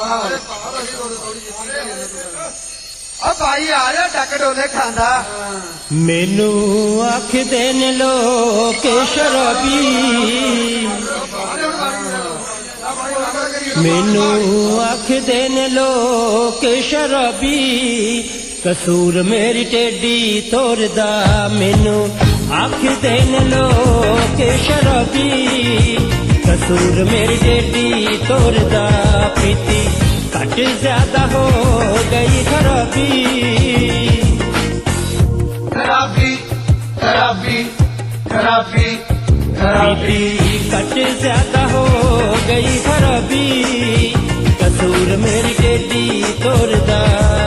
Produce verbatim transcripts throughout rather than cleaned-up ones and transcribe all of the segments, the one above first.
भाई आ जा टक डोले खांदा मैनू आख देन लोग शराबी मैनू आख देन लोग शराबी कसूर मेरी टेडी तोरदा मैनू आख देन लोग शराबी कसूर मेरी टेडी तोरदा पीती घट ज्यादा हो गई खराबी खराबी खराबी खराबी खराबी घट ज्यादा हो गई खराबी कसूर मेरी टेडी तोरदा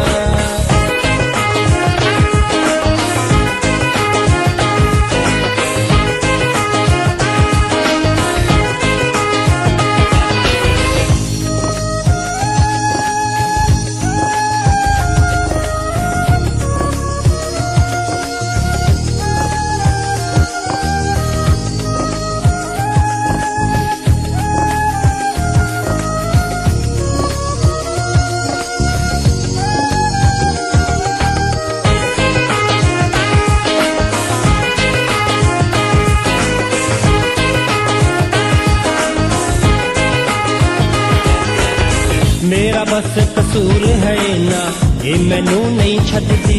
मेरा बस कसूर है ना ये मैनू नहीं छड्डी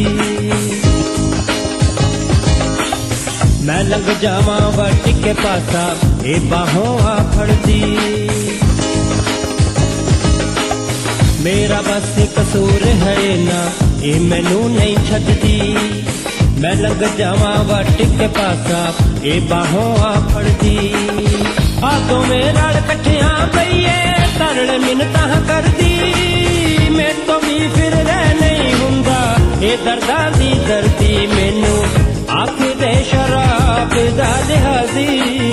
मैं लंघ जावा वट के पासा ये बाहों आ फड़दी मेरा बस कसूर है ना ये मैनू नहीं छड्डी मैं लंघ जावा वट के पासा ये बाहों आ फड़दी आगों मेरा कट्ठियां पईए तरल मिन्नतां करदी मैं तो भी फिर रह नहीं हुंदा ये दर्दां दी दर्दी मैनू आख दे शराब दा लिहाजी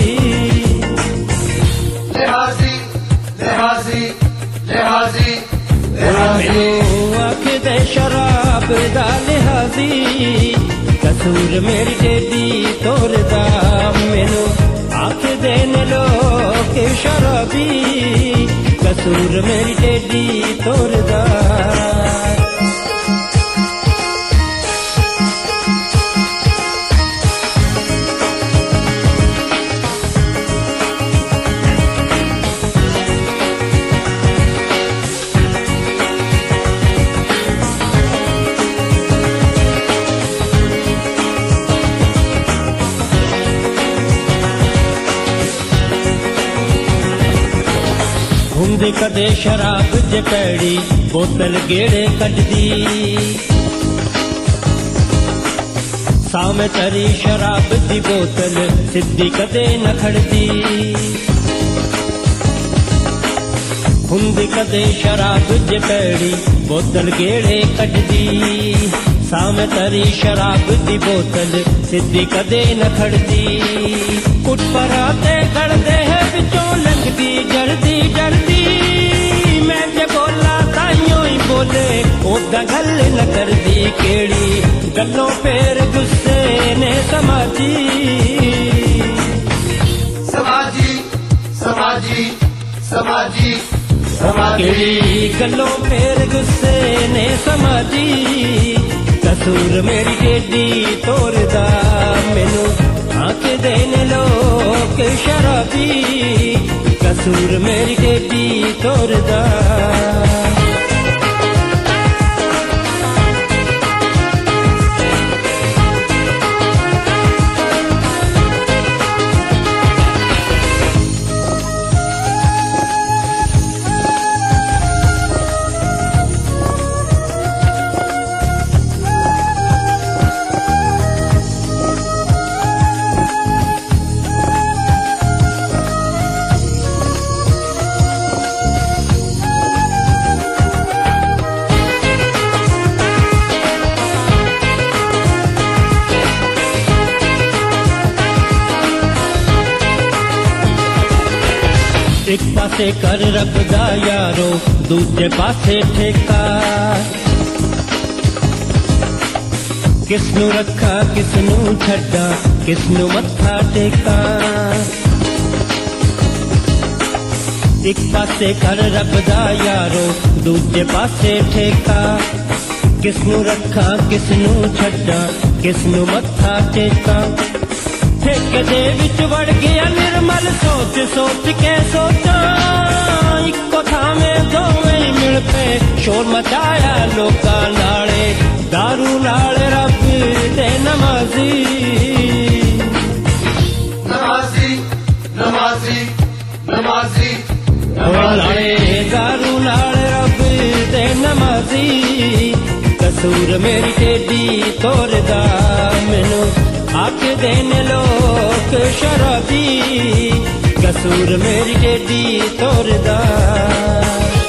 लिहाजी लिहाजी लिहाजी मैनू आख दे शराब दा लिहाजी कसूर मेरी टेडी तोरदा मैनू आख देन लोग शराबी कसूर मेरी टेडी तोरदा हुंदे कदे शराब जे पैड़ी बोतल गेड़े कटदी सामे तरी शराब दी बोतल सिद्धी कदे न खड़दी हुंदे कदे शराब जे पैड़ी बोतल गेड़े कटदी सामे तरी शराब दी बोतल सिद्धी कदे न खड़दी कुट पराते कड़दे है बिचों लंघदी जड़दी जड़दी मैं जे बोला ताइयों ही बोले ओदा गल न करदी केड़ी गल्लों फेर गुस्से ने समाजी समाजी समाजी समाजी केड़ी गल्लों फेर गुस्से ने समाजी कसूर मेरी टेडी तोरदा मैनू आख देन लोग शराबी कसूर मेरी टेडी तोरदा एक पासे कर रखदा यारो दूजे पासे ठेका किसनू रखा किसनू छड्डा किसनू मत्था टेका ਇੱਕ ਪਾਸੇ ਘਰ ਰੱਬ ਦਾ ਯਾਰੋ, ਦੂਜੇ ਪਾਸੇ ਠੇਕਾ। ਕਿਸ ਨੂੰ ਰੱਖਾਂ ਕਿਸ ਨੂੰ ਛੱਡਾਂ, ਕਿਸ ਨੂੰ ਮੱਥਾ ਟੇਕਾਂ। ਠੇਕੇ ਦੇ ਵਿੱਚ ਵੜ ਗਿਆ ਨਿਰਮਲ, ਸੋਚ ਸੋਚ ਕੇ ਸੋਚਾਂ। ਇੱਕੋ ਥਾਵੇਂ ਦੋਵੇਂ ਹੀ ਮਿਲ ਪਏ, ਸ਼ੋਰ ਮਚਾਇਆ ਲੋਕਾਂ ਨਾਲੇ। ਦਾਰੂ ਨਾਲ ਰੱਬ ਦੇ ਨਮਾਜ਼ੀ, ਨਮਾਜ਼ੀ ਨਮਾਜ਼ੀ ਨਮਾਜ਼ੀ ਨਾਲੇ ਦਾਰੂ ਨਾਲ ਰੱਬ ਦੇ ਨਮਾਜ਼ੀ। ਕਸੂਰ ਮੇਰੀ ਟੇਢੀ ਤੋਰਦਾ, ਮੈਨੂੰ ਆਖਦੇ ਨੇ ਲੋਕ ਸ਼ਰਾਬੀ। ਕਸੂਰ ਮੇਰੀ ਟੇਢੀ ਤੋਰਦਾ।